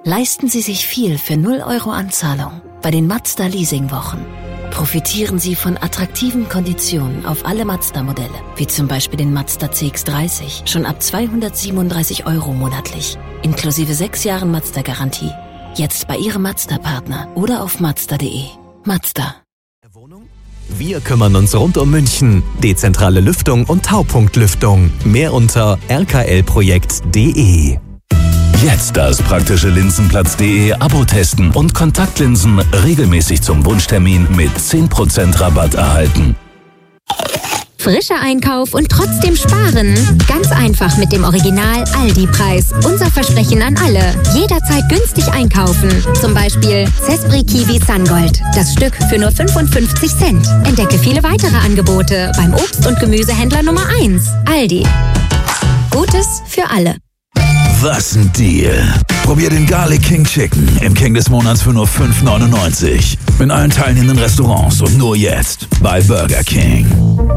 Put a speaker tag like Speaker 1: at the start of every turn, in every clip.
Speaker 1: Leisten Sie sich viel für 0 € Anzahlung bei den Mazda Leasingwochen. Profitieren Sie von attraktiven Konditionen auf alle Mazda-Modelle, wie zum Beispiel den Mazda CX-30, schon ab 237 € monatlich, inklusive 6 Jahren Mazda-Garantie. Jetzt bei Ihrem Mazda-Partner oder auf mazda.de. Mazda.
Speaker 2: Wir kümmern uns rund um München. Dezentrale Lüftung und Taupunktlüftung. Mehr unter rklprojekt.de.
Speaker 3: Jetzt das praktische Linsenplatz.de Abo testen und Kontaktlinsen regelmäßig zum Wunschtermin mit 10% Rabatt erhalten.
Speaker 4: Frischer Einkauf und trotzdem sparen? Ganz einfach mit dem Original Aldi-Preis. Unser Versprechen an alle. Jederzeit günstig einkaufen. Zum Beispiel Cespri Kiwi Sungold. Das Stück für nur 55 Cent. Entdecke viele weitere Angebote beim Obst- und Gemüsehändler Nummer 1. Aldi. Gutes für alle.
Speaker 3: Was ein Deal. Probier den Garlic King Chicken im King des Monats für nur 5,99. In allen teilnehmenden Restaurants und nur jetzt bei Burger King.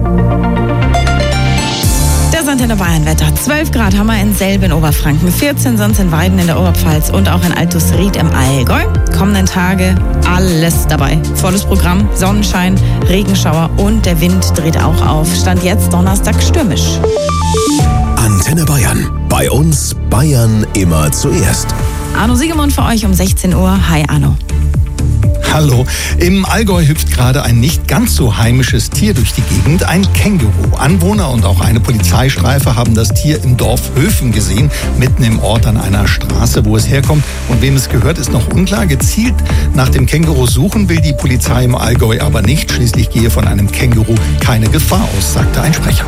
Speaker 5: Das Antenne Bayern Wetter. 12 Grad haben wir in Selb in Oberfranken, 14 sonst in Weiden in der Oberpfalz und auch in Altusried im Allgäu. Kommenden Tage alles dabei. Volles Programm, Sonnenschein, Regenschauer und der Wind dreht auch auf. Stand jetzt Donnerstag stürmisch.
Speaker 3: Antenne Bayern. Bei uns Bayern immer zuerst.
Speaker 5: Arno Siegemund für euch um 16 Uhr. Hi Arno.
Speaker 6: Hallo. Im Allgäu hüpft gerade ein nicht ganz so heimisches Tier durch die Gegend, ein Känguru. Anwohner und auch eine Polizeistreife haben das Tier im Dorf Höfen gesehen, mitten im Ort an einer Straße, wo es herkommt. Und wem es gehört, ist noch unklar. Gezielt nach dem Känguru suchen will die Polizei im Allgäu aber nicht. Schließlich gehe von einem Känguru keine Gefahr aus, sagte ein Sprecher.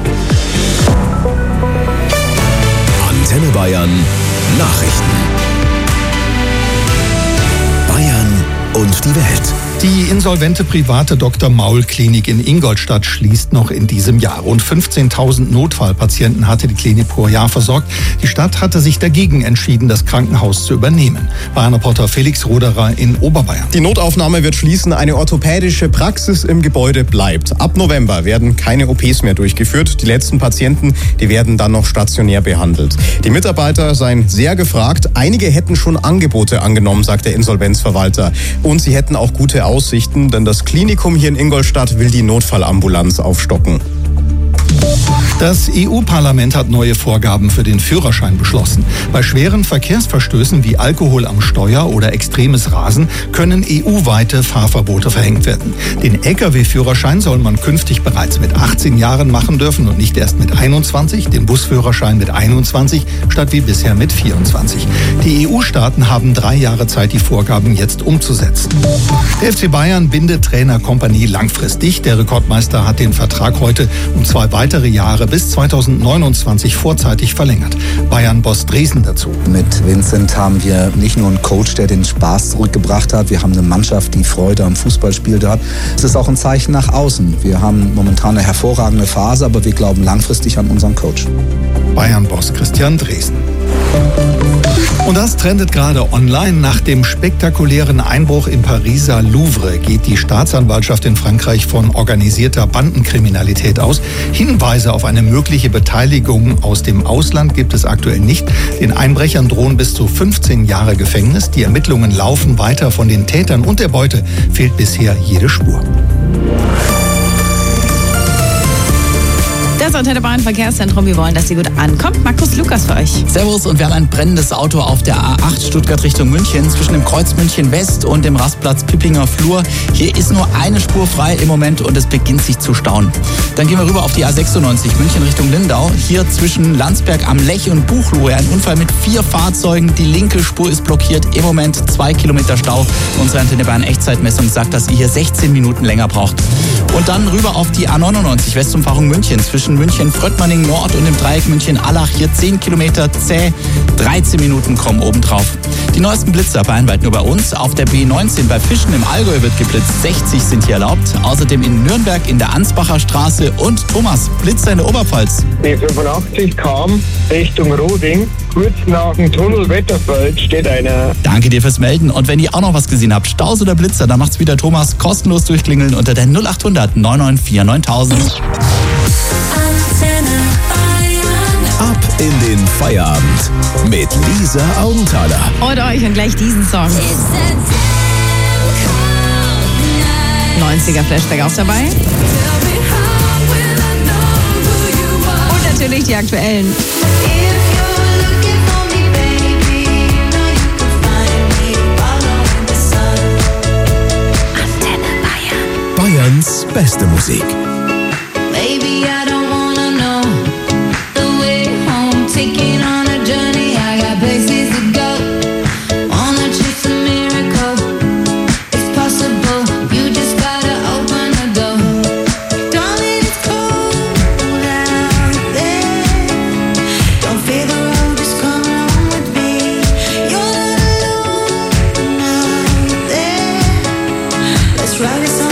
Speaker 3: Antenne Bayern Nachrichten. Bayern und die Welt.
Speaker 6: Die insolvente private Dr.-Maul-Klinik in Ingolstadt schließt noch in diesem Jahr. Rund 15.000 Notfallpatienten hatte die Klinik pro Jahr versorgt. Die Stadt hatte sich dagegen entschieden, das Krankenhaus zu übernehmen. Bayern-Reporter Felix Roderer in Oberbayern.
Speaker 7: Die Notaufnahme wird schließen, eine orthopädische Praxis im Gebäude bleibt. Ab November werden keine OPs mehr durchgeführt. Die letzten Patienten, die werden dann noch stationär behandelt. Die Mitarbeiter seien sehr gefragt. Einige hätten schon Angebote angenommen, sagt der Insolvenzverwalter. Und sie hätten auch gute Aussichten, denn das Klinikum hier in Ingolstadt will die Notfallambulanz aufstocken.
Speaker 6: Das EU-Parlament hat neue Vorgaben für den Führerschein beschlossen. Bei schweren Verkehrsverstößen wie Alkohol am Steuer oder extremes Rasen können EU-weite Fahrverbote verhängt werden. Den Lkw-Führerschein soll man künftig bereits mit 18 Jahren machen dürfen und nicht erst mit 21, den Busführerschein mit 21 statt wie bisher mit 24. Die EU-Staaten haben 3 Jahre Zeit, die Vorgaben jetzt umzusetzen. Der FC Bayern bindet Trainer Kompany langfristig. Der Rekordmeister hat den Vertrag heute um 2 weitere Jahre bis 2029 vorzeitig verlängert. Bayern-Boss Dresen dazu.
Speaker 8: Mit Vincent haben wir nicht nur einen Coach, der den Spaß zurückgebracht hat. Wir haben eine Mannschaft, die Freude am Fußballspiel hat. Es ist auch ein Zeichen nach außen. Wir haben momentan eine hervorragende Phase, aber wir glauben langfristig an unseren Coach.
Speaker 6: Bayern-Boss Christian Dresen. Und das trendet gerade online. Nach dem spektakulären Einbruch im Pariser Louvre geht die Staatsanwaltschaft in Frankreich von organisierter Bandenkriminalität aus. Hinweise auf eine mögliche Beteiligung aus dem Ausland gibt es aktuell nicht. Den Einbrechern drohen bis zu 15 Jahre Gefängnis. Die Ermittlungen laufen weiter. Von den Tätern und der Beute fehlt bisher jede Spur.
Speaker 5: Das Antenne Bayern Verkehrszentrum, wir wollen, dass sie gut ankommt. Markus Lukas für euch.
Speaker 9: Servus, und wir haben ein brennendes Auto auf der A8 Stuttgart Richtung München zwischen dem Kreuz München West und dem Rastplatz Pippinger Flur. Hier ist nur eine Spur frei im Moment und es beginnt sich zu stauen. Dann gehen wir rüber auf die A96 München Richtung Lindau. Hier zwischen Landsberg am Lech und Buchloe ein Unfall mit 4 Fahrzeugen. Die linke Spur ist blockiert. Im Moment 2 Kilometer Stau. Unsere Antenne Bayern Echtzeitmessung sagt, dass ihr hier 16 Minuten länger braucht. Und dann rüber auf die A99 Westumfahrung München zwischen München-Fröttmanning Nord und dem Dreieck München-Allach. Hier 10 Kilometer zäh, 13 Minuten kommen obendrauf. Die neuesten Blitzer bayernweit nur bei uns. Auf der B19 bei Fischen im Allgäu wird geblitzt. 60 sind hier erlaubt. Außerdem in Nürnberg in der Ansbacher Straße und Thomas, Blitzer in der Oberpfalz.
Speaker 10: B85 kam Richtung Roding. Kurz nach dem Tunnel Wetterfeld steht einer.
Speaker 9: Danke dir fürs Melden. Und wenn ihr auch noch was gesehen habt, Staus oder Blitzer, dann macht's wieder Thomas. Kostenlos durchklingeln unter der 0800 994 9000.
Speaker 3: Ab in den Feierabend mit Lisa Augenthaler.
Speaker 5: Und euch und gleich diesen Song. 90er Flashback auch dabei. Und natürlich die aktuellen.
Speaker 3: Bayerns beste Musik.
Speaker 11: Baby, I don't wanna know the way home. Taking on a journey, I got places to go. Wanna chase a miracle, it's possible. You just gotta open the door. Darling, it's cold out there. Don't fear the road, just come along with me. You're not alone out there. Let's write a song.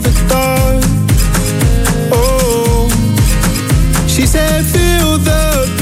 Speaker 12: She said, feel the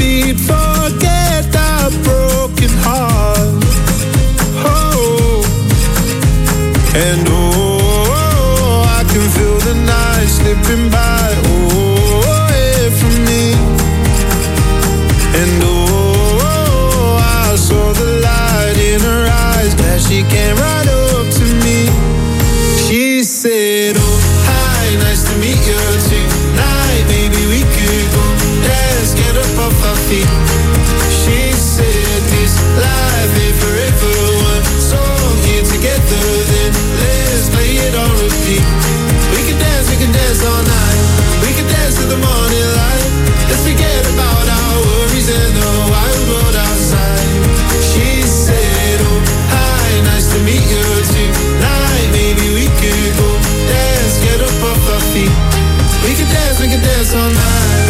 Speaker 12: could dance all night.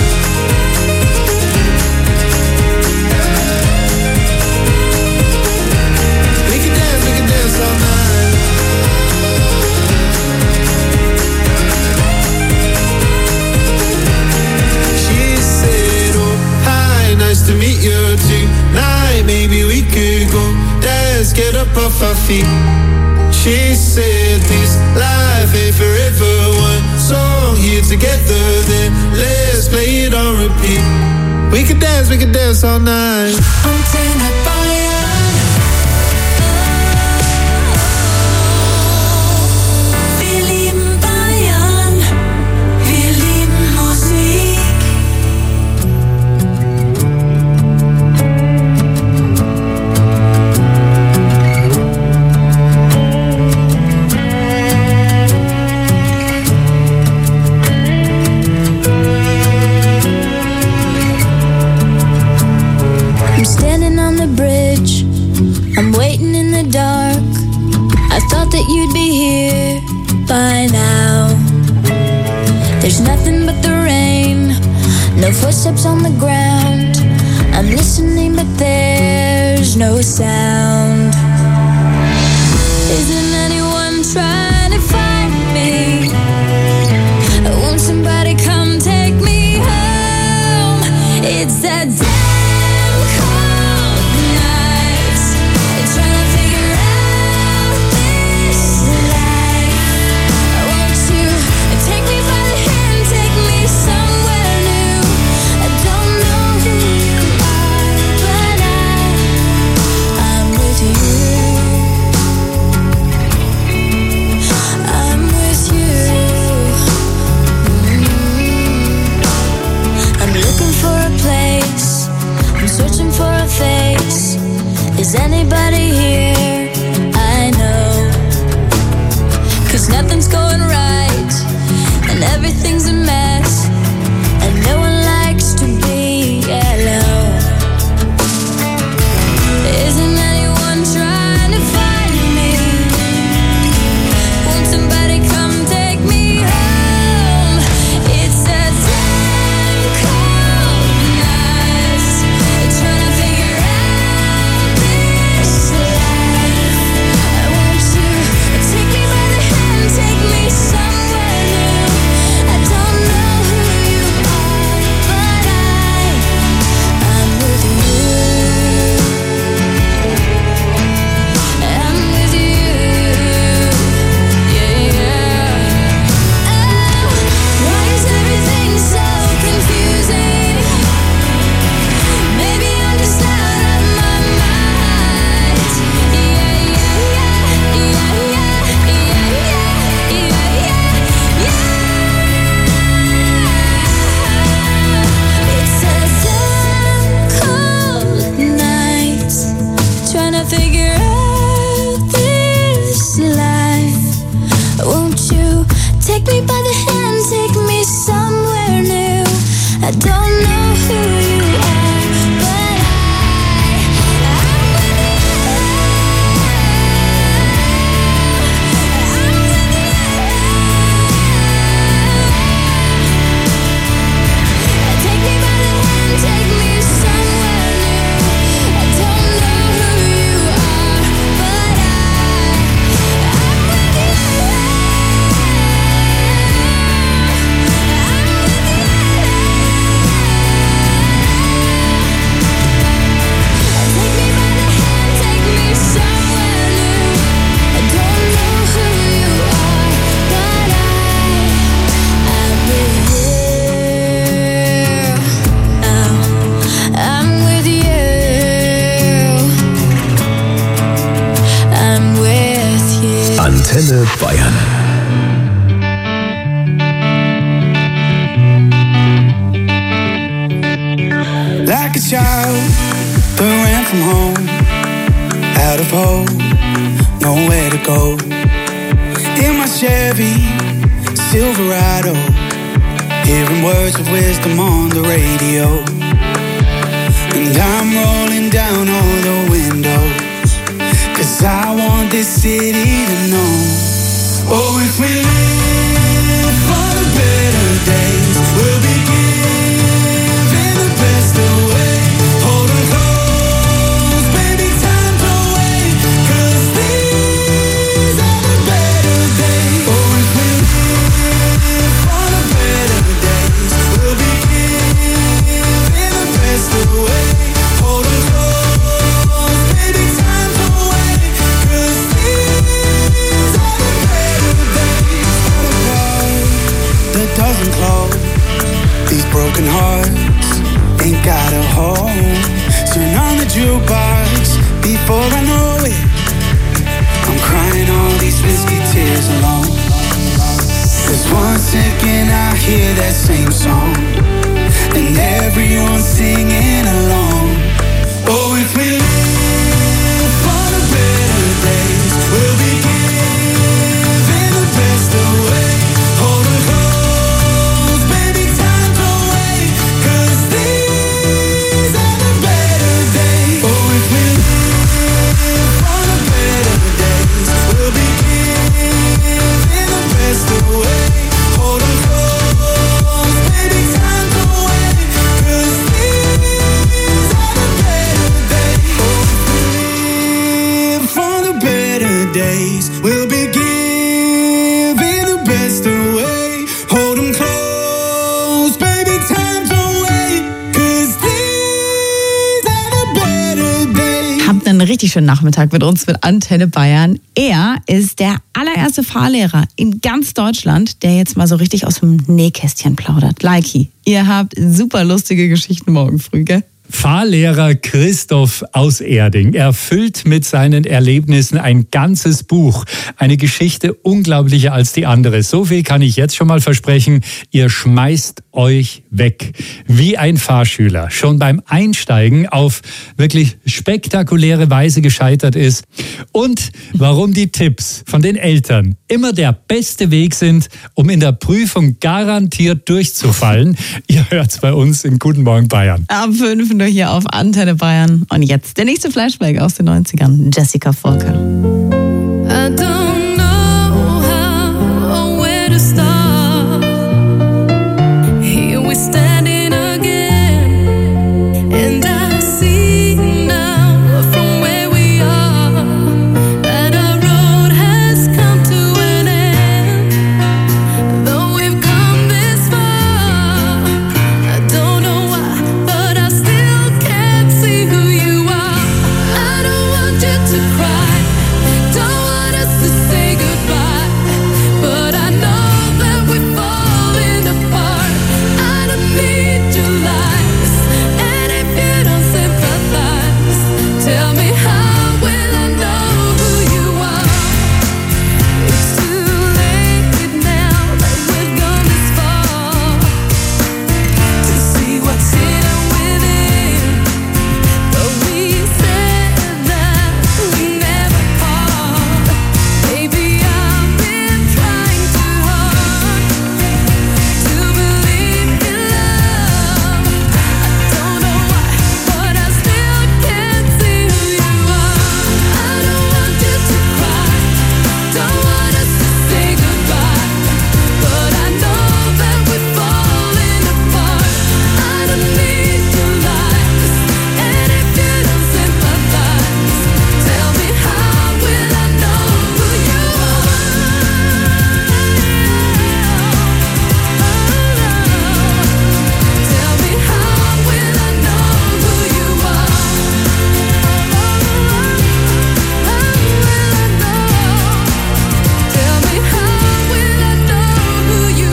Speaker 12: We could dance all night. She said, oh, hi, nice to meet you tonight. Maybe we could go dance, get up off our feet. She said this life ain't forever. One song here together, then let's play it on repeat. We could dance all night.
Speaker 11: Antenne Bayern. Wir lieben Bayern. Wir lieben Musik. I'm waiting in the dark. I thought that you'd be here by now. There's nothing but the rain, no footsteps on the ground. I'm listening but there's no sound. Isn't anyone trying to find me? Won't somebody come take me home? It's that damn cold night. Trying to figure out this life. Won't you take me by the hand, take me somewhere new? I don't know who you are, but I'm with you. I'm with you. I'm looking for a place, I'm searching for a face. Is anybody here? I know. 'Cause nothing's going right and everything's a mess, and no one likes to be alone. Isn't anyone trying to find me? Won't somebody come take me home? It's a damn cold night. Trying to figure out this life. Won't you take me by the hand, take me somewhere new? I don't know who you are, but I'm with you. I'm with you. Yeah, yeah. Oh, why is everything so confusing? Maybe I'm just out of my mind. Yeah, yeah, yeah, yeah, yeah, yeah, yeah, yeah, yeah. It's a damn cold night, trying to figure out this life. Won't you take me by the hand, take me somewhere new? I don't know who you are, but I'm with you. Take me by the hand, take me somewhere new. I don't know who you are, but I'm with you. Take me by the hand, take me somewhere new. I don't know who you are, but I'm with you. Oh, I'm with you. I'm with you.
Speaker 2: Antenne Bayern.
Speaker 12: Like a child that ran from home, out of hope, nowhere to go. In my Chevy Silverado, hearing words of wisdom on the radio. And I'm rolling down all the windows, 'cause I want this city to know. Oh, if we live for the better days, we'll these broken hearts ain't got a home. Turn on the jukebox before I know it. I'm crying all these whiskey tears alone. 'Cause once again I hear that same song, and everyone's singing along. Oh, if we live for the better days, we'll be giving the best away. Hold 'em close, baby, time don't wait, 'cause these are the better days. Oh, if we live for the better days, we'll be giving the best away. Hold 'em close, baby, time don't wait, 'cause these are the better days. Oh, if we live for the better days, we'll be giving the best away. Hold 'em close, baby, time don't wait, 'cause these are the better days.
Speaker 5: Habt einen richtig schönen Nachmittag mit uns, mit Antenne Bayern. Er ist der allererste Fahrlehrer in ganz Deutschland, der jetzt mal so richtig aus dem Nähkästchen plaudert. Leiki, ihr habt super lustige Geschichten morgen früh, gell?
Speaker 13: Fahrlehrer Christoph aus Erding. Er füllt mit seinen Erlebnissen ein ganzes Buch. Eine Geschichte unglaublicher als die andere. So viel kann ich jetzt schon mal versprechen. Ihr schmeißt euch weg. Wie ein Fahrschüler. Schon beim Einsteigen auf wirklich spektakuläre Weise gescheitert ist. Und warum die Tipps von den Eltern immer der beste Weg sind, um in der Prüfung garantiert durchzufallen. Ihr hört's bei uns in Guten Morgen Bayern.
Speaker 5: Ab 5 nur hier auf Antenne Bayern. Und jetzt der nächste Flashback aus den 90ern. Jessica Volker.
Speaker 11: I don't know how or where to start. Here we're standing again, and I see now from where we are that our road has come to an end. Though we've come this far, I don't know why, but I still can't see who you are. I don't want you to cry, don't want us to say goodbye, but I know that we're falling apart. I don't need your lies, and if you don't sympathize, tell me how will I know who you are? It's too late now that we've gone this far to see what's hidden within. But we said that we never part. Maybe I've been trying too hard to believe in love. I don't know why, but I still can't see who you are. I don't want you to cry, don't want us to say goodbye, but I know that we're falling apart. I don't need your lies, and if you don't sympathize, tell me how will I know who you are? Tell me how will I know who you are? Tell me how will I know who you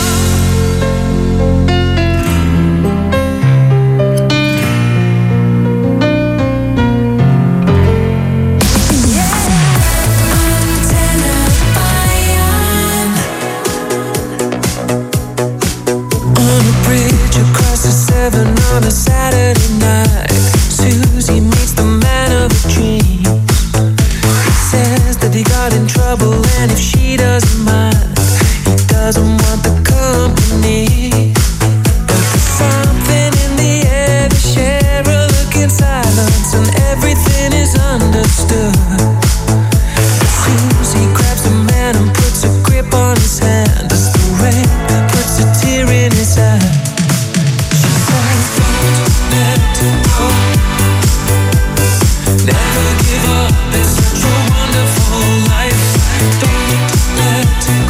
Speaker 14: On a bridge across the Severn on a Saturday night, Susie meets the man of her dreams. He says that he got in trouble, and if she doesn't mind, he doesn't want the company. But there's something in the air, they share a look in silence, and everything is understood. Susie grabs the man and puts a grip on his hand as the rain puts a tear in his eye. She says, don't let go, never give up, it's such a wonderful life. Don't let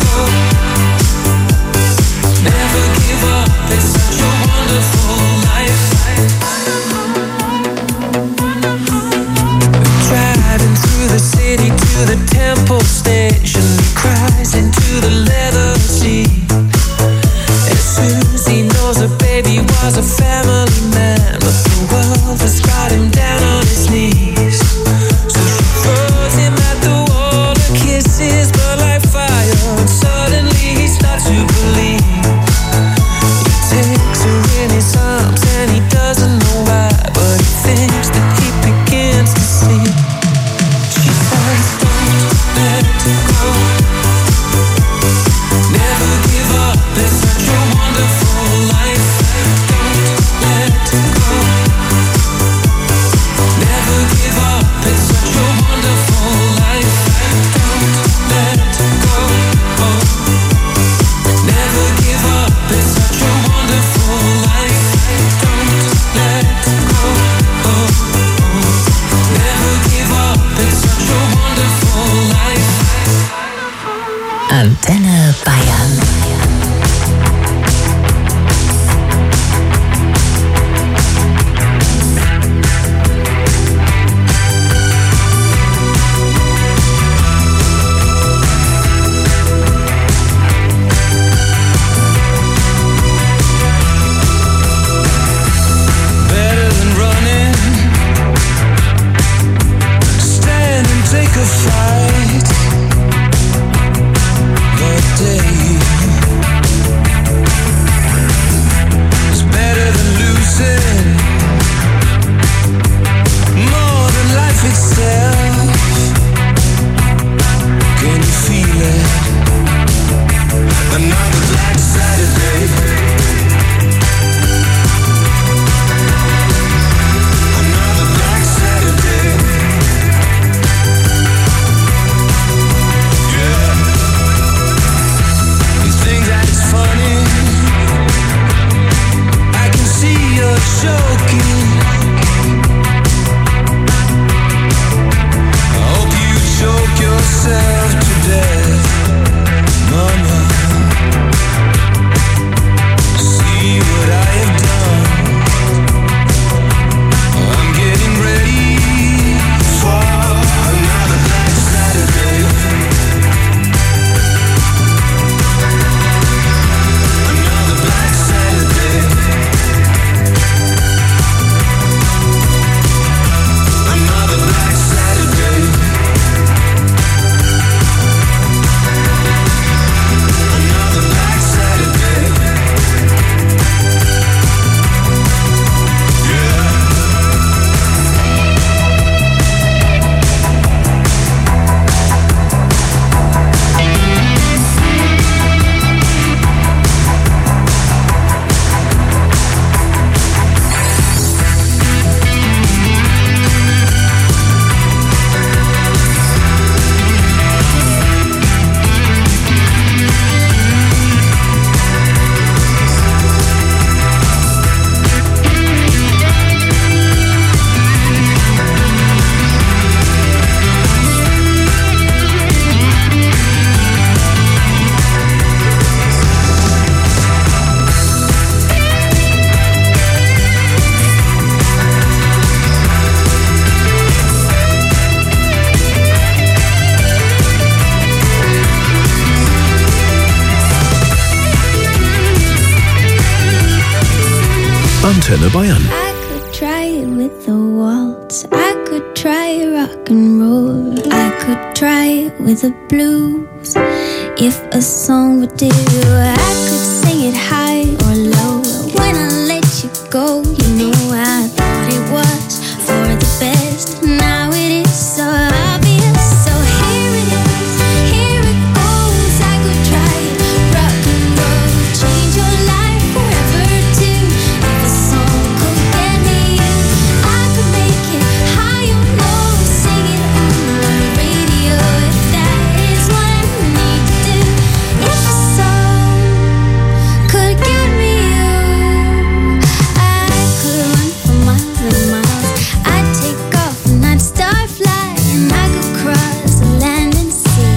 Speaker 14: 'cause he knows her baby was a family man, but the world has got him down on his knees. So she throws him at the wall, her kisses burn like fire, and suddenly he starts to believe. He takes her in his arms and he doesn't know why, but he thinks that he begins to see. She says, don't let go, never give up, it's such a wonderful life. Don't let go, never give up, it's such a wonderful life. Don't let go, never give up, it's such a wonderful life. Don't let go, never give up, it's such a wonderful life.
Speaker 1: Antenne Bayern.
Speaker 14: Better than running, stand and take a fight. The day is better than losing, more than life itself. Can you feel it? Another black Saturday. Another black Saturday. Yeah. You think that it's funny? I can see you're choking. I hope you choke yourself to death, Mama. See what I have done. I'm getting ready for another black Saturday. Another black Saturday. Another black Saturday. Another black Saturday. Yeah.
Speaker 2: Antenne Bayern.
Speaker 11: I could try it with the waltz. I could try rock and roll. I could try it with the blues. If a song would do, I could sing it high or low. When I let you go, you know I thought it was for the best. Now it is so obvious. So here it is, here it goes. I could try it, rock and roll, change your life forever too. If a song could get me in, I could make it high or low, sing it on the radio. If that is what I need to do. If a song could get me you, I could run for miles and miles. I'd take off and I'd start flying. I could cross the land and sea.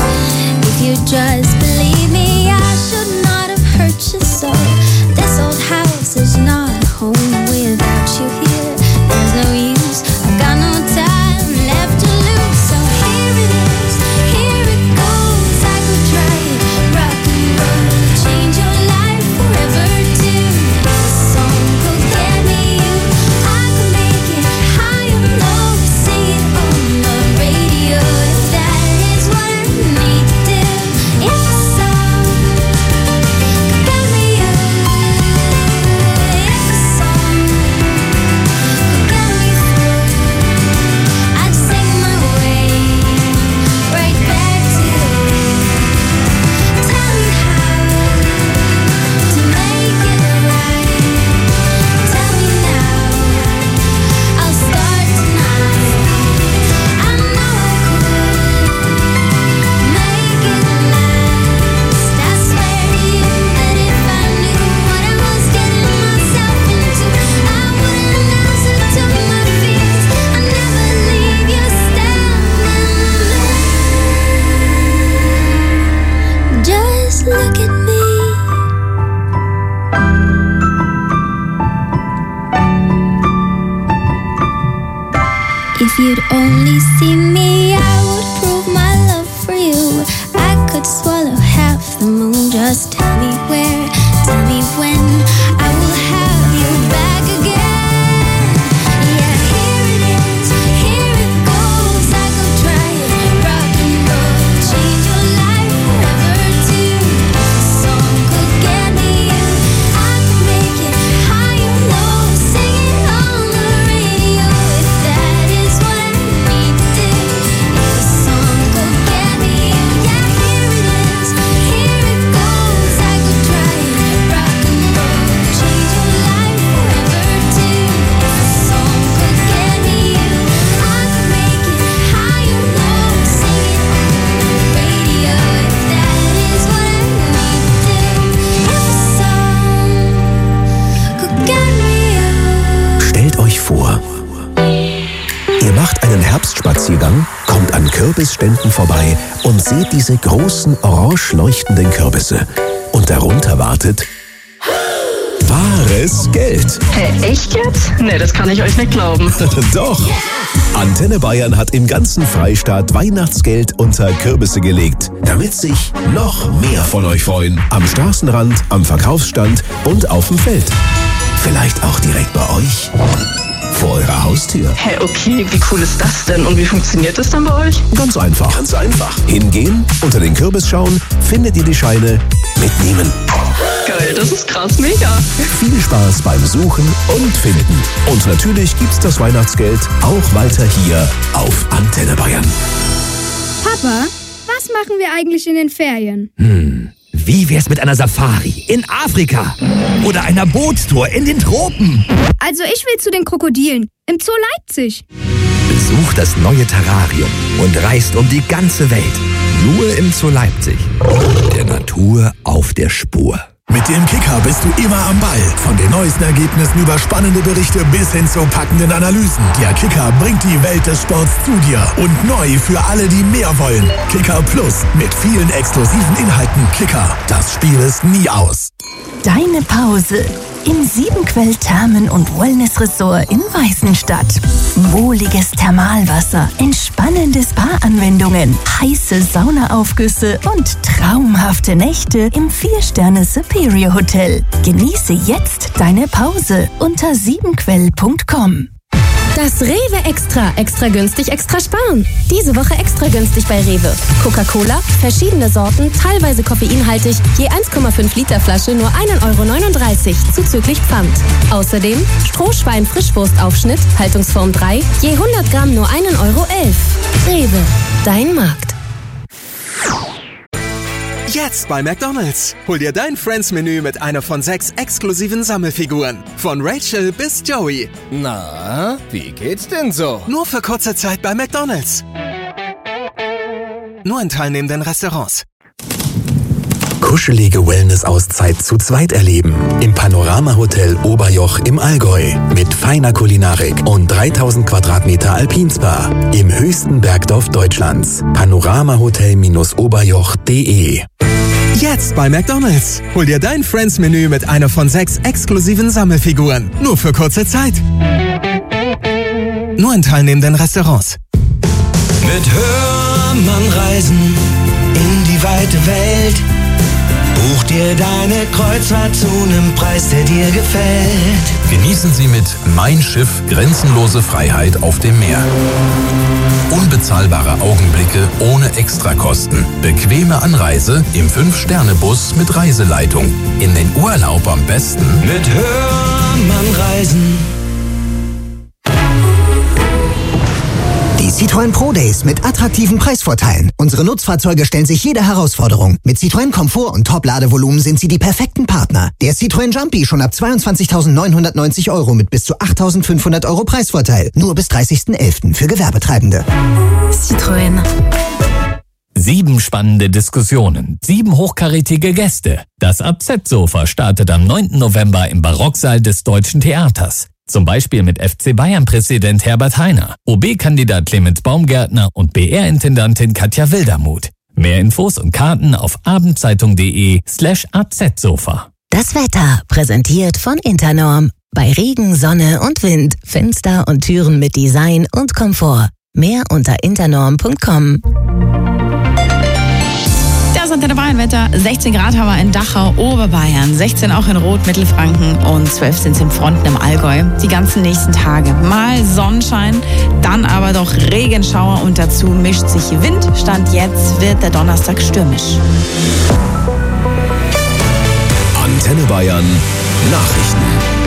Speaker 11: If you just believe me, I should not have hurt you so. This old house is not a home without you here. There's no use, I've got no time left to lose. So here it is, here it goes. I could try it, rock and roll, change your life forever too.
Speaker 15: If you'd only see me, I would prove my love for you. I could swallow half the moon. Just tell me where, tell me when. I will have you back again. Yeah, here it is, here it goes. I could try it, rock and roll, change your life forever too. If a song could get me in, I could make it higher, low, sing it on the radio. If that is what I need to do. If a song could get me in, yeah, here it is, here it goes. I could try it, rock and roll, change your life forever too. If a song could get me in, I could make it higher, low, sing it on the radio. If that is what I need to do. If a song could get me in.
Speaker 16: Stellt euch vor, ihr macht einen Herbstspaziergang, kommt an Kürbisständen vorbei und seht diese großen, orange leuchtenden Kürbisse. Und darunter wartet wahres Geld.
Speaker 17: Hä, echt jetzt? Nee, das kann ich euch nicht glauben.
Speaker 16: Doch! Antenne Bayern hat im ganzen Freistaat Weihnachtsgeld unter Kürbisse gelegt, damit sich noch mehr von euch freuen. Am Straßenrand, am Verkaufsstand und auf dem Feld. Vielleicht auch direkt bei euch. Vor eurer Haustür.
Speaker 17: Hä, okay, wie cool ist das denn? Und wie funktioniert das dann bei euch?
Speaker 16: Ganz einfach. Ganz einfach. Hingehen, unter den Kürbis schauen, findet ihr die Scheine, mitnehmen.
Speaker 17: Geil, das ist krass, mega.
Speaker 16: Viel Spaß beim Suchen und Finden. Und natürlich gibt's das Weihnachtsgeld auch weiter hier auf Antenne Bayern.
Speaker 18: Papa, was machen wir eigentlich in den Ferien?
Speaker 19: Wie wär's mit einer Safari in Afrika? Oder einer Bootstour in den Tropen?
Speaker 18: Also ich will zu den Krokodilen im Zoo Leipzig.
Speaker 19: Besucht das neue Terrarium und reist um die ganze Welt. Nur im Zoo Leipzig. Der Natur auf der Spur.
Speaker 3: Mit dem Kicker bist du immer am Ball. Von den neuesten Ergebnissen über spannende Berichte bis hin zu packenden Analysen. Der Kicker bringt die Welt des Sports zu dir. Und neu für alle, die mehr wollen. Kicker Plus mit vielen exklusiven Inhalten. Kicker, das Spiel ist nie aus.
Speaker 20: Deine Pause im Siebenquell-Thermen- und Wellness-Resort in Weißenstadt. Wohliges Thermalwasser, entspannende Spa-Anwendungen, heiße Saunaaufgüsse und traumhafte Nächte im 4-Sterne Superior Hotel. Genieße jetzt deine Pause unter siebenquell.com.
Speaker 21: Das Rewe Extra. Extra günstig, extra sparen. Diese Woche extra günstig bei Rewe. Coca-Cola, verschiedene Sorten, teilweise koffeinhaltig, je 1,5 Liter Flasche nur 1,39 € zuzüglich Pfand. Außerdem Strohschwein Frischwurstaufschnitt, Haltungsform 3, je 100 Gramm nur 1,11 €. Rewe, dein Markt.
Speaker 22: Jetzt bei McDonald's. Hol dir dein Friends-Menü mit einer von 6 exklusiven Sammelfiguren. Von Rachel bis Joey.
Speaker 23: Na, wie geht's denn so?
Speaker 22: Nur für kurze Zeit bei McDonald's. Nur in teilnehmenden Restaurants.
Speaker 2: Kuschelige Wellness-Auszeit zu zweit erleben. Im Panorama-Hotel Oberjoch im Allgäu. Mit feiner Kulinarik und 3000 Quadratmeter Alpinspa. Im höchsten Bergdorf Deutschlands. Panoramahotel-oberjoch.de.
Speaker 22: Jetzt bei McDonald's. Hol dir dein Friends-Menü mit einer von 6 exklusiven Sammelfiguren. Nur für kurze Zeit. Nur in teilnehmenden Restaurants.
Speaker 14: Mit Hörmann reisen in die weite Welt. Buch dir deine Kreuzfahrt zu einem Preis, der dir gefällt.
Speaker 3: Genießen Sie mit Mein Schiff grenzenlose Freiheit auf dem Meer. Unbezahlbare Augenblicke ohne Extrakosten. Bequeme Anreise im 5-Sterne-Bus mit Reiseleitung. In den Urlaub am besten
Speaker 14: mit Hörmann reisen.
Speaker 24: Die Citroën Pro Days mit attraktiven Preisvorteilen. Unsere Nutzfahrzeuge stellen sich jeder Herausforderung. Mit Citroën Komfort und Top-Ladevolumen sind sie die perfekten Partner. Der Citroën Jumpy schon ab 22.990 € mit bis zu 8.500 € Preisvorteil. Nur bis 30.11. für Gewerbetreibende.
Speaker 20: Citroën.
Speaker 25: 7 spannende Diskussionen, 7 hochkarätige Gäste. Das AZ-Sofa startet am 9. November im Barocksaal des Deutschen Theaters. Zum Beispiel mit FC Bayern-Präsident Herbert Hainer, OB-Kandidat Clemens Baumgärtner und BR-Intendantin Katja Wildermuth. Mehr Infos und Karten auf abendzeitung.de/AZ-Sofa.
Speaker 1: Das Wetter präsentiert von Internorm. Bei Regen, Sonne und Wind. Fenster und Türen mit Design und Komfort. Mehr unter internorm.com.
Speaker 5: Das Antenne Bayern Wetter. 16 Grad haben wir in Dachau, Oberbayern, 16 auch in Rot, Mittelfranken und 12 sind es in Fronten im Allgäu. Die ganzen nächsten Tage mal Sonnenschein, dann aber doch Regenschauer und dazu mischt sich Wind. Stand jetzt wird der Donnerstag stürmisch.
Speaker 16: Antenne Bayern Nachrichten.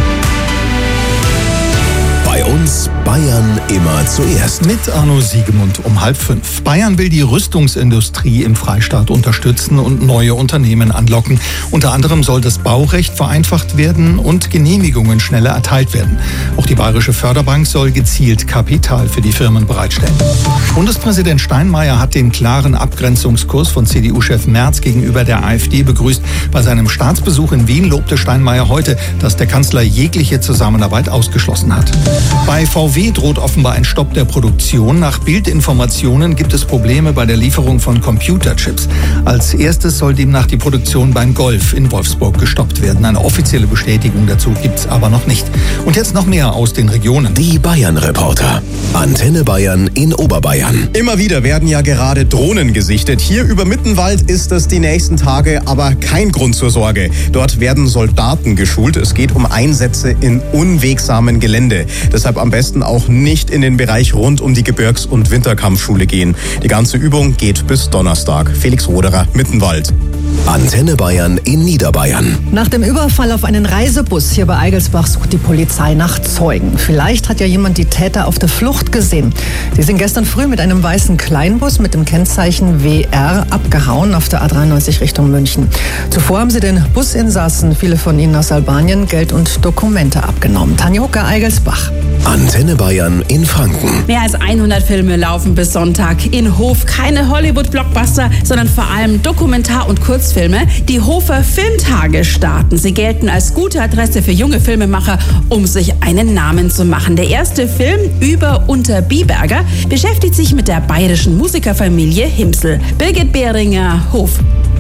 Speaker 16: Bei uns Bayern immer zuerst.
Speaker 4: Mit Arno Siegemund um 4:30. Bayern will die Rüstungsindustrie im Freistaat unterstützen und neue Unternehmen anlocken. Unter anderem soll das Baurecht vereinfacht werden und Genehmigungen schneller erteilt werden. Auch die Bayerische Förderbank soll gezielt Kapital für die Firmen bereitstellen. Bundespräsident Steinmeier hat den klaren Abgrenzungskurs von CDU-Chef Merz gegenüber der AfD begrüßt. Bei seinem Staatsbesuch in Wien lobte Steinmeier heute, dass der Kanzler jegliche Zusammenarbeit ausgeschlossen hat. Bei VW droht offenbar ein Stopp der Produktion. Nach Bildinformationen gibt es Probleme bei der Lieferung von Computerchips. Als erstes soll demnach die Produktion beim Golf in Wolfsburg gestoppt werden. Eine offizielle Bestätigung dazu gibt es aber noch nicht. Und jetzt noch mehr aus den Regionen.
Speaker 16: Die Bayern-Reporter. Antenne Bayern in Oberbayern.
Speaker 6: Immer wieder werden ja gerade Drohnen gesichtet. Hier über Mittenwald ist das die nächsten Tage aber kein Grund zur Sorge. Dort werden Soldaten geschult. Es geht um Einsätze in unwegsamen Gelände. Deshalb am besten auch nicht in den Bereich rund um die Gebirgs- und Winterkampfschule gehen. Die ganze Übung geht bis Donnerstag. Felix Roderer, Mittenwald.
Speaker 16: Antenne Bayern in Niederbayern.
Speaker 7: Nach dem Überfall auf einen Reisebus hier bei Eigelsbach sucht die Polizei nach Zeugen. Vielleicht hat ja jemand die Täter auf der Flucht gesehen. Sie sind gestern früh mit einem weißen Kleinbus mit dem Kennzeichen WR abgehauen auf der A93 Richtung München. Zuvor haben sie den Businsassen, viele von ihnen aus Albanien, Geld und Dokumente abgenommen. Tanja Hucker, Eigelsbach.
Speaker 16: Antenne Bayern in Franken.
Speaker 8: Mehr als 100 Filme laufen bis Sonntag in Hof. Keine Hollywood-Blockbuster, sondern vor allem Dokumentar- und Kurzfilme. Die Hofer Filmtage starten. Sie gelten als gute Adresse für junge Filmemacher, um sich einen Namen zu machen. Der erste Film, Über unter Biberger, beschäftigt sich mit der bayerischen Musikerfamilie Himsl. Birgit Behringer, Hof.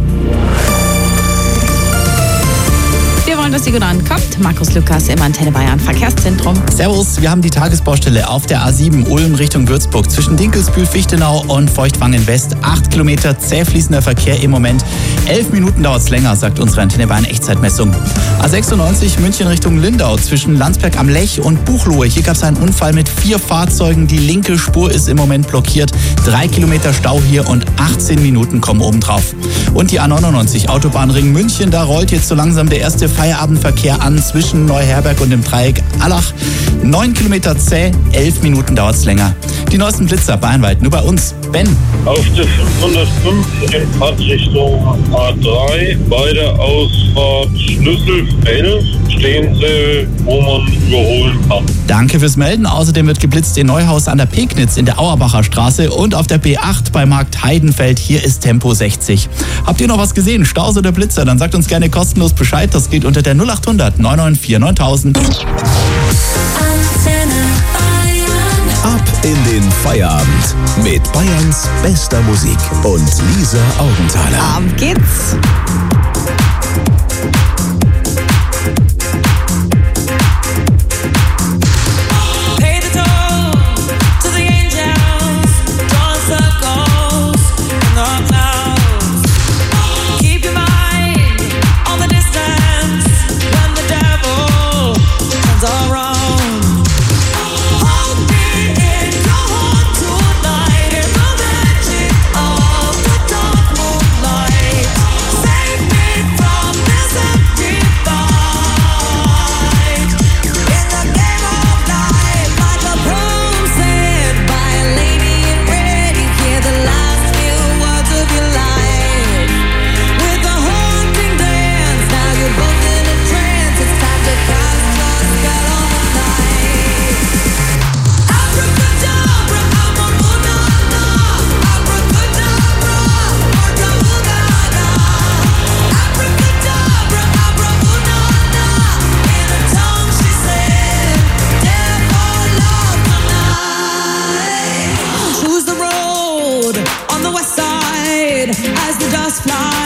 Speaker 5: Wir wollen, dass sie gut ankommt. Markus Lukas im Antenne Bayern Verkehrszentrum.
Speaker 9: Servus, wir haben die Tagesbaustelle auf der A7 Ulm Richtung Würzburg zwischen Dinkelsbühl, Fichtenau und Feuchtwangen West. 8 Kilometer zäh fließender Verkehr im Moment. 11 Minuten dauert es länger, sagt unsere Antenne Bayern Echtzeitmessung. A96 München Richtung Lindau zwischen Landsberg am Lech und Buchloe. Hier gab es einen Unfall mit 4 Fahrzeugen. Die linke Spur ist im Moment blockiert. 3 Kilometer Stau hier und 18 Minuten kommen obendrauf. Und die A99 Autobahnring München, da rollt jetzt so langsam der erste Feierabendverkehr an zwischen Neuherberg und dem Dreieck Allach. 9 Kilometer zäh, 11 Minuten dauert es länger. Die neuesten Blitzer bayernweit nur bei uns. Ben.
Speaker 10: Auf der 505 in Fahrtrichtung A3 bei der Ausfahrt Schlüsselfeld stehen sie, wo man überholen kann.
Speaker 9: Danke fürs Melden. Außerdem wird geblitzt in Neuhaus an der Pegnitz in der Auerbacher Straße und auf der B8 bei Markt Heidenfeld. Hier ist Tempo 60. Habt ihr noch was gesehen? Staus oder Blitzer? Dann sagt uns gerne kostenlos Bescheid. Das geht unter der 0800 994 9000.
Speaker 16: Ab in den Feierabend mit Bayerns bester Musik und Lisa Augenthaler.
Speaker 5: Ab geht's.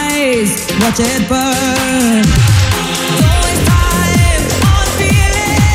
Speaker 11: Watch it burn. Don't waste time on feelings.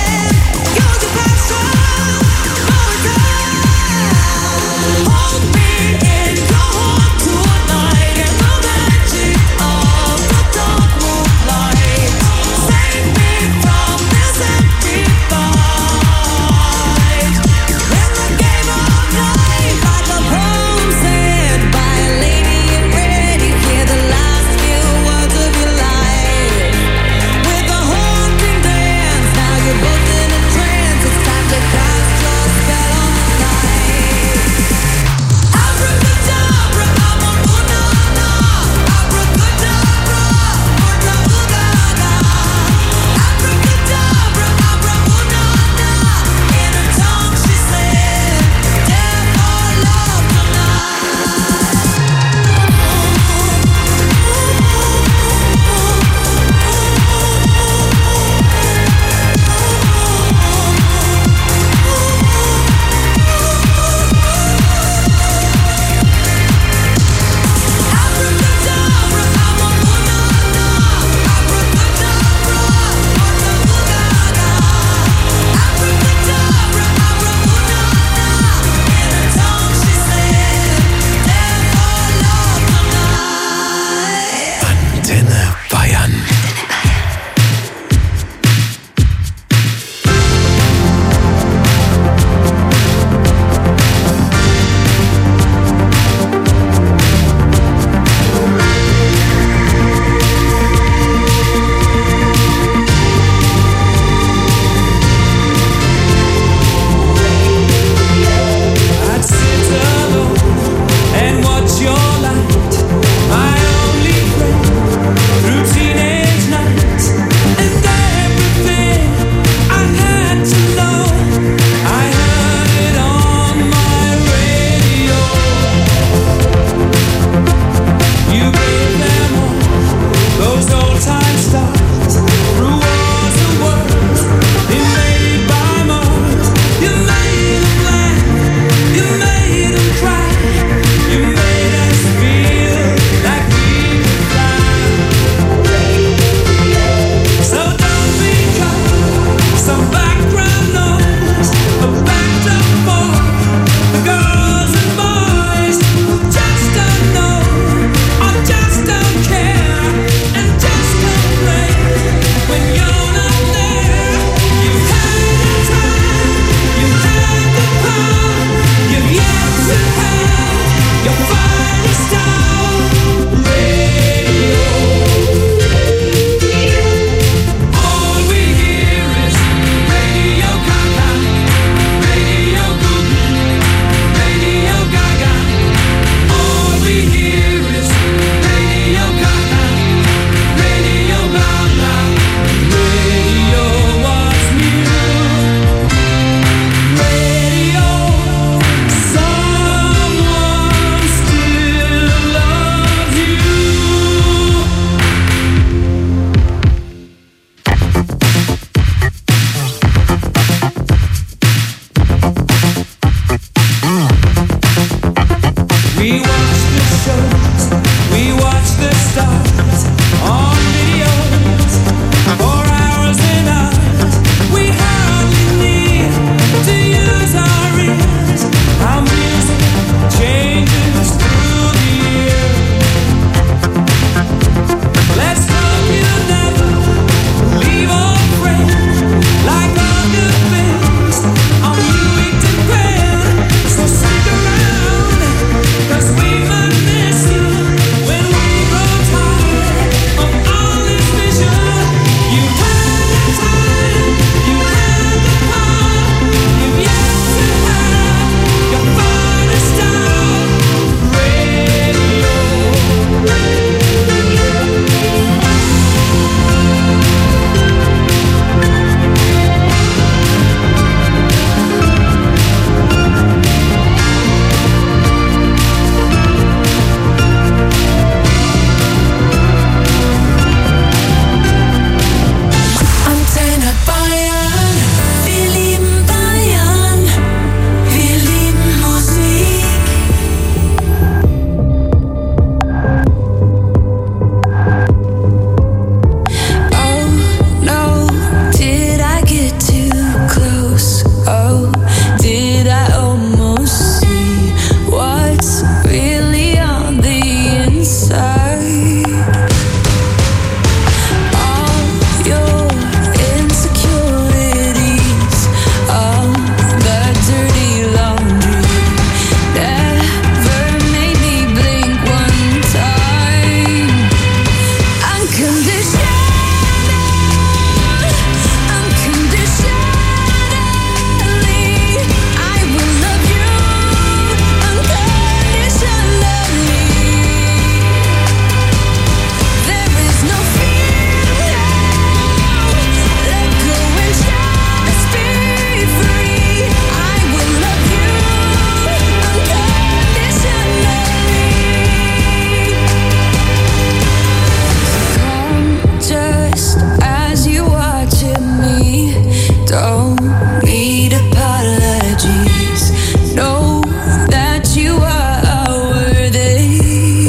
Speaker 14: Don't need apologies. Know that you are worthy.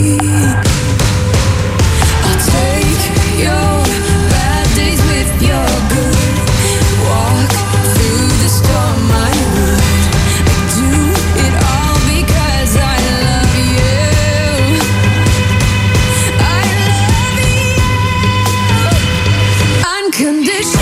Speaker 14: I'll take your bad days with your good. Walk through the storm I would. I do it all because I love you. I love you unconditionally.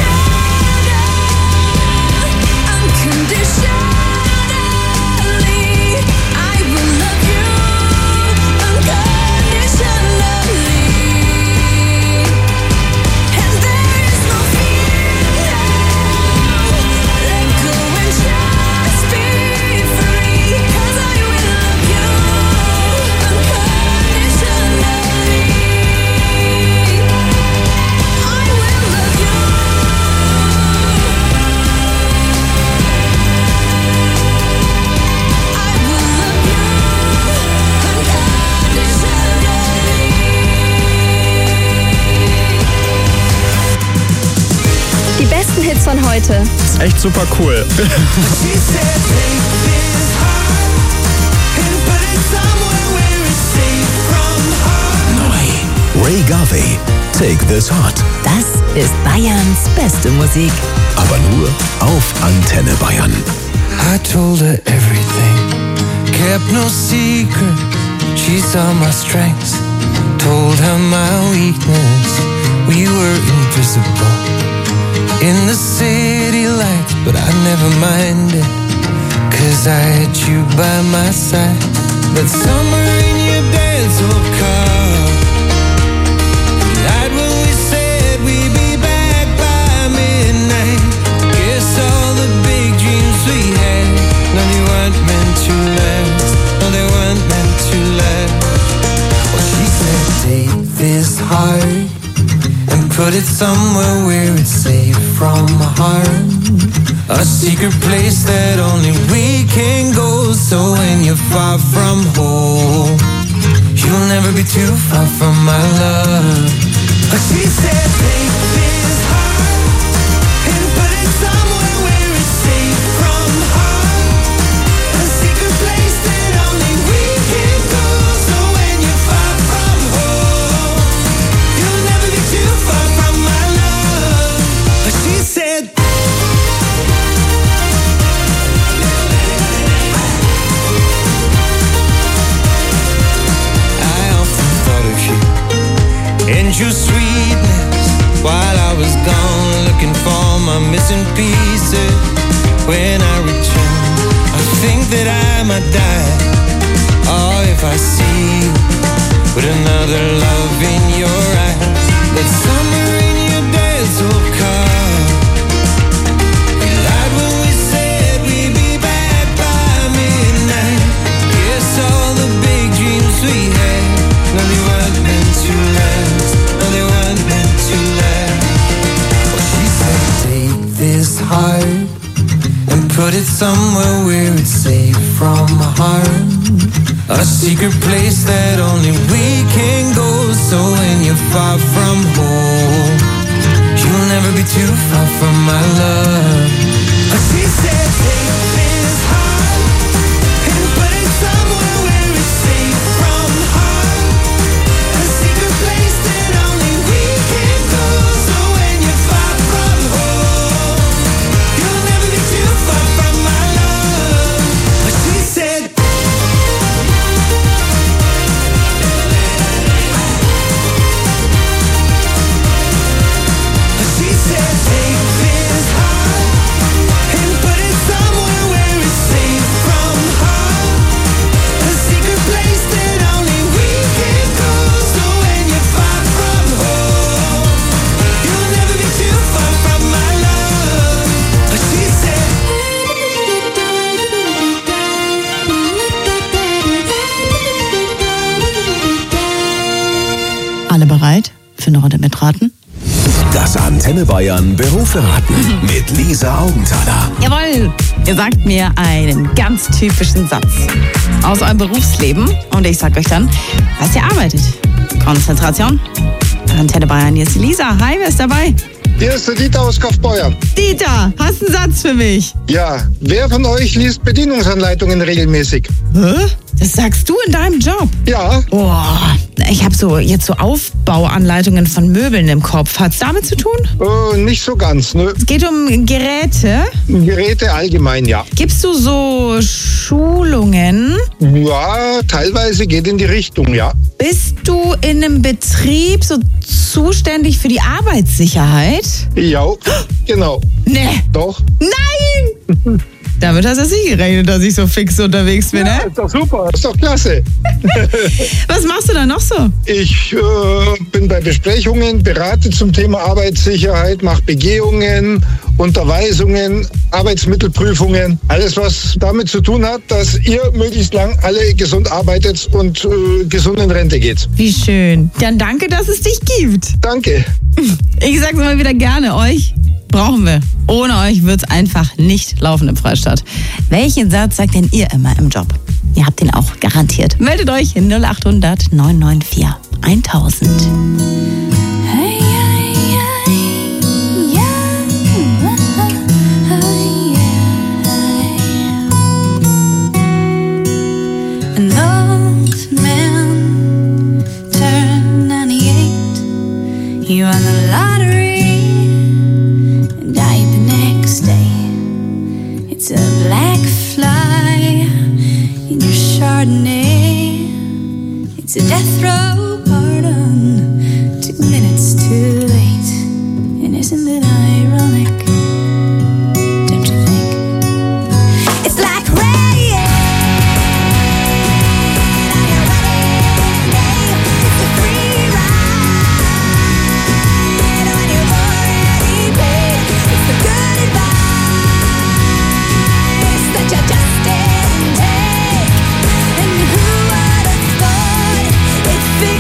Speaker 21: Hits von heute.
Speaker 12: Ist echt super cool.
Speaker 16: Neu. Ray Garvey, Take This Heart.
Speaker 20: Das ist Bayerns beste Musik.
Speaker 16: Aber nur auf Antenne Bayern.
Speaker 14: I told her everything, kept no secret. She saw my strengths, told her my weakness. We were invisible in the city lights, but I never minded, 'cause I had you by my side. But somewhere in your dance hall car, the night when we said we'd be back by midnight. Guess all the big dreams we had, no, they weren't meant to last. No, they weren't meant to last. Well, she said, take this heart and put it somewhere where it's safe from harm. A secret place that only we can go. So when you're far from home, you'll never be too far from my love. But she said, take this heart and put it somewhere where it's safe from harm. A secret place that only we can go. So when you're far from home, you'll never be too far from my love. But she said, and your sweetness while I was gone, looking for my missing pieces. When I return, I think that I might die. Oh, if I see you with another love in your eyes. That summer in your dance hall car, we lied when we said we'd be back by midnight. Guess all the big dreams we had, no, they weren't meant to last. No, they weren't meant to last. Well, she said, take this heart and put it somewhere where it's safe from harm. A secret place that only we can go. So when you're far from home, you'll never be too far from my love. But she said, take this heart and put it somewhere where it's safe from harm. A secret place that only we can go. So when you're far from home, you'll never be too far from my love. But she said, she said, take this heart and put it somewhere where it's safe from harm. A secret place that only we can go. So when you're far from home, you'll never be too far from my love. But she said,
Speaker 5: Alle bereit für eine Runde mitraten?
Speaker 16: Das Antenne Bayern Beruferaten mit Lisa Augenthaler.
Speaker 5: Jawohl! Ihr sagt mir einen ganz typischen Satz aus eurem Berufsleben und ich sag euch dann, was ihr arbeitet. Konzentration. Antenne Bayern, hier ist die Lisa. Hi, wer ist dabei?
Speaker 12: Hier ist der Dieter aus Kaufbeuern.
Speaker 5: Dieter, hast du einen Satz für mich?
Speaker 12: Ja, wer von euch liest Bedienungsanleitungen regelmäßig?
Speaker 5: Hä? Das sagst du in deinem Job?
Speaker 12: Ja.
Speaker 5: Boah, ich habe jetzt so Aufbauanleitungen von Möbeln im Kopf. Hat's damit zu tun?
Speaker 12: Nicht so ganz, ne?
Speaker 5: Es geht um Geräte?
Speaker 12: Geräte allgemein, ja.
Speaker 5: Gibst du so Schulungen?
Speaker 12: Ja, teilweise geht in die Richtung, ja.
Speaker 5: Bist du in einem Betrieb so zuständig für die Arbeitssicherheit?
Speaker 12: Ja, genau.
Speaker 5: Nee.
Speaker 12: Doch.
Speaker 5: Nein! Damit hast du nicht gerechnet, dass ich so fix unterwegs bin,
Speaker 12: ja,
Speaker 5: ne?
Speaker 12: Ist doch super, ist doch klasse.
Speaker 5: Was machst du da noch so?
Speaker 12: Ich bin bei Besprechungen, berate zum Thema Arbeitssicherheit, mache Begehungen, Unterweisungen, Arbeitsmittelprüfungen. Alles, was damit zu tun hat, dass ihr möglichst lang alle gesund arbeitet und gesund in Rente geht.
Speaker 5: Wie schön. Dann danke, dass es dich gibt.
Speaker 12: Danke.
Speaker 5: Ich sag's mal wieder gerne, euch brauchen wir. Ohne euch wird's einfach nicht laufen im Freistaat. Welchen Satz sagt denn ihr immer im Job? Ihr habt den auch garantiert. Meldet euch in 0800 994 1000.
Speaker 11: An old man turned 98. He won the lottery and died the next day. It's a black fly in your Chardonnay. It's a death row pardon. 2 minutes too late. And isn't it ironic? Don't you think? It's like rain. It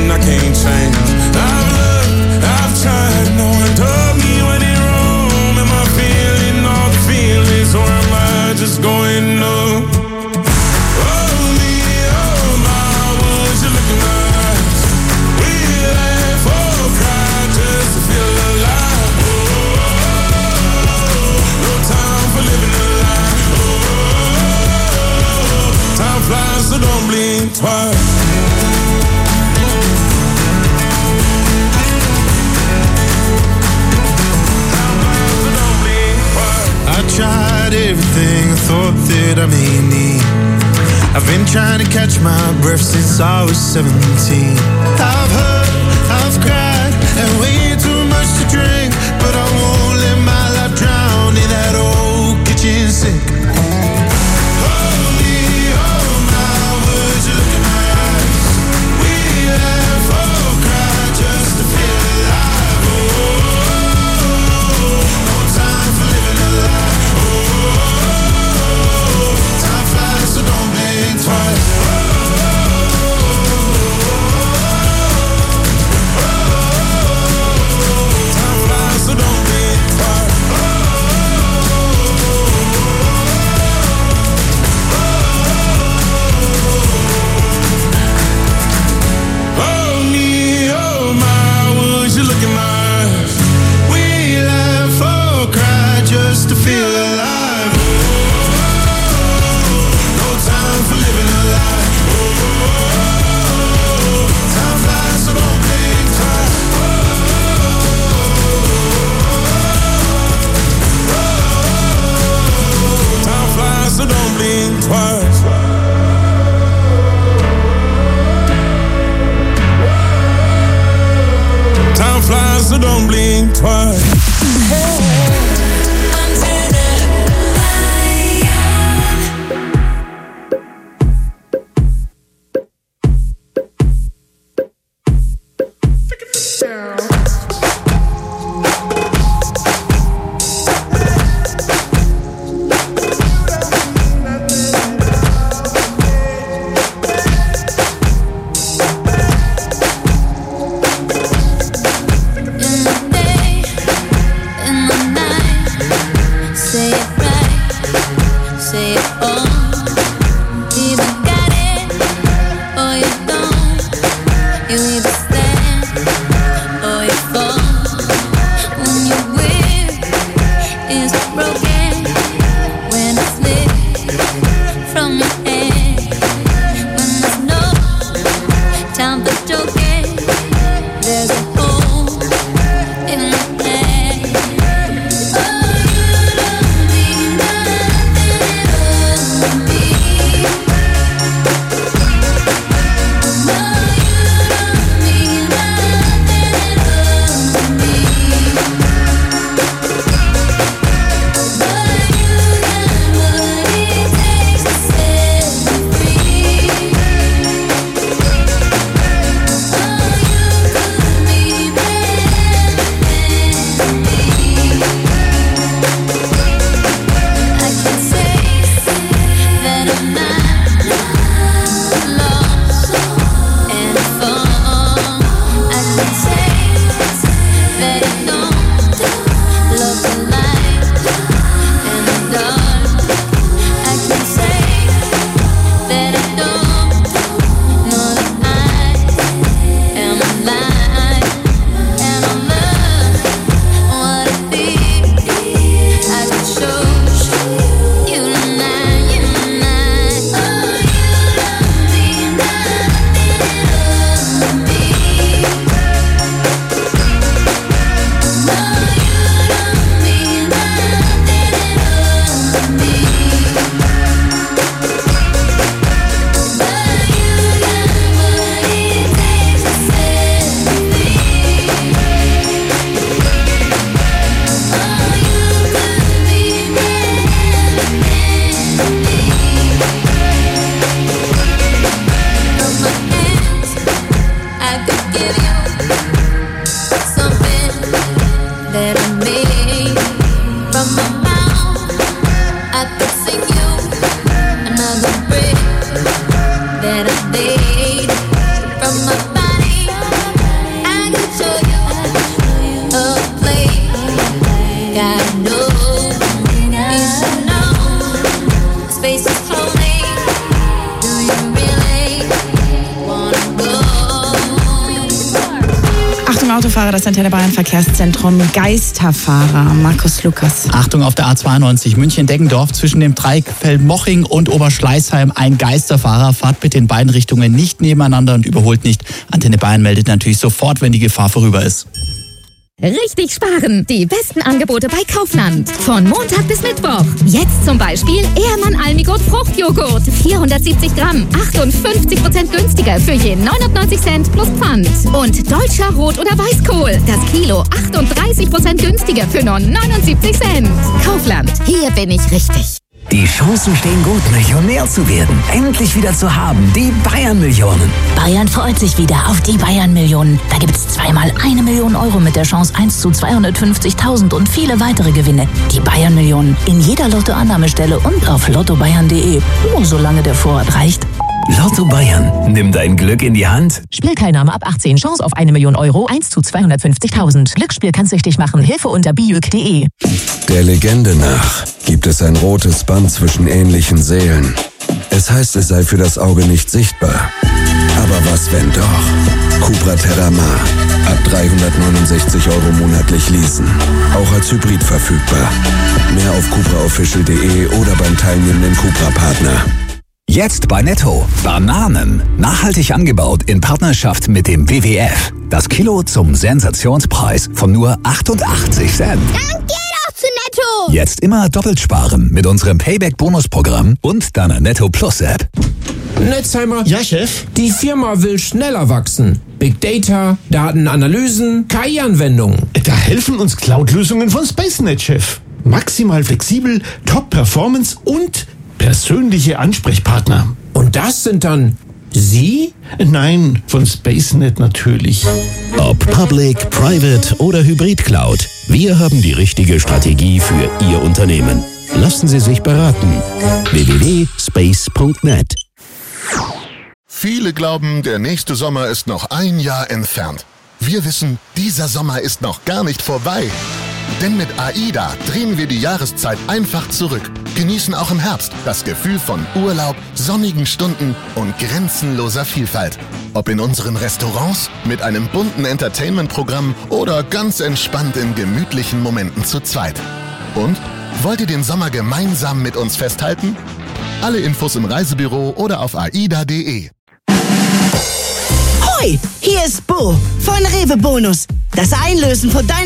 Speaker 13: something I can't change. I've looked, I've tried, no one told me when in Rome. Am I feeling all the feelings, or am I just going up? Oh me, oh my, would you look in my eyes? We laugh or cry just to feel alive. No time for living a lie. Time flies, so don't blink twice.
Speaker 15: I tried everything I thought that I may need. I've been trying to catch my breath since I was 17. I've heard, I've cried, and way too much to drink, but I won't let my life drown in that old kitchen sink. Oh me, oh my, would you look in my eyes? We laugh or cry just to feel alive. Oh, no time for living a lie. Time flies, so don't blink twice. Time flies, so don't blink twice. Oh me, oh my, would you look in my eyes? We laugh or cry just to feel alive. No time for living a lie. Time flies, so don't blink twice. Time flies, so don't blink twice. Time flies, so don't blink twice.
Speaker 11: In the
Speaker 5: Achtung Autofahrer, das Antenne Bayern Verkehrszentrum Geisterfahrer. Markus Lukas.
Speaker 9: Achtung auf der A92 München-Deggendorf zwischen dem Dreieck Feldmoching und Oberschleißheim. Ein Geisterfahrer fahrt bitte in beiden Richtungen nicht nebeneinander und überholt nicht. Antenne Bayern meldet natürlich sofort, wenn die Gefahr vorüber ist.
Speaker 21: Richtig sparen. Die besten Angebote bei Kaufland. Von Montag bis Mittwoch. Jetzt zum Beispiel Ehrmann Almigurt Fruchtjoghurt. 470 Gramm. 58% günstiger für je 99 Cent plus Pfand. Und deutscher Rot- oder Weißkohl. Das Kilo 38% günstiger für nur 79 Cent. Kaufland. Hier bin ich richtig.
Speaker 2: Die Chancen stehen gut, Millionär zu werden. Endlich wieder zu haben. Die Bayern-Millionen.
Speaker 1: Bayern freut sich wieder auf die Bayern-Millionen. Da gibt's zweimal 1 Million Euro mit der Chance 1 zu 250.000 und viele weitere Gewinne. Die Bayern-Millionen. In jeder Lottoannahmestelle und auf lottobayern.de. Nur solange der Vorrat reicht.
Speaker 2: Lotto Bayern. Nimm dein Glück in die Hand.
Speaker 21: Spielteilnahme ab 18. Chance auf 1 Million Euro. 1 zu 250.000. Glücksspiel kann süchtig machen. Hilfe unter bijuk.de.
Speaker 17: Der Legende nach gibt es ein rotes Band zwischen ähnlichen Seelen. Es heißt, es sei für das Auge nicht sichtbar. Aber was, wenn doch? Cupra Terramar. Ab 369 € monatlich leasen. Auch als Hybrid verfügbar. Mehr auf cupraofficial.de oder beim teilnehmenden Cupra-Partner.
Speaker 2: Jetzt bei Netto. Bananen. Nachhaltig angebaut in Partnerschaft mit dem WWF. Das Kilo zum Sensationspreis von nur 88 Cent.
Speaker 21: Dann geh doch zu Netto!
Speaker 2: Jetzt immer doppelt sparen mit unserem Payback-Bonus-Programm und deiner Netto Plus-App.
Speaker 18: Netzheimer. Ja, Chef? Die Firma will schneller wachsen. Big Data, Datenanalysen, KI-Anwendungen.
Speaker 19: Da helfen uns Cloud-Lösungen von SpaceNet, Chef. Maximal flexibel, Top-Performance und persönliche Ansprechpartner.
Speaker 18: Und das sind dann Sie?
Speaker 19: Nein, von SpaceNet natürlich.
Speaker 16: Ob Public, Private oder Hybrid Cloud, wir haben die richtige Strategie für Ihr Unternehmen. Lassen Sie sich beraten. www.space.net.
Speaker 3: Viele glauben, der nächste Sommer ist noch ein Jahr entfernt. Wir wissen, dieser Sommer ist noch gar nicht vorbei. Denn mit AIDA drehen wir die Jahreszeit einfach zurück. Genießen auch im Herbst das Gefühl von Urlaub, sonnigen Stunden und grenzenloser Vielfalt. Ob in unseren Restaurants, mit einem bunten Entertainment-Programm oder ganz entspannt in gemütlichen Momenten zu zweit. Und? Wollt ihr den Sommer gemeinsam mit uns festhalten? Alle Infos im Reisebüro oder auf aida.de.
Speaker 23: Hoi, hier ist Bo von Rewe Bonus. Das Einlösen von deinem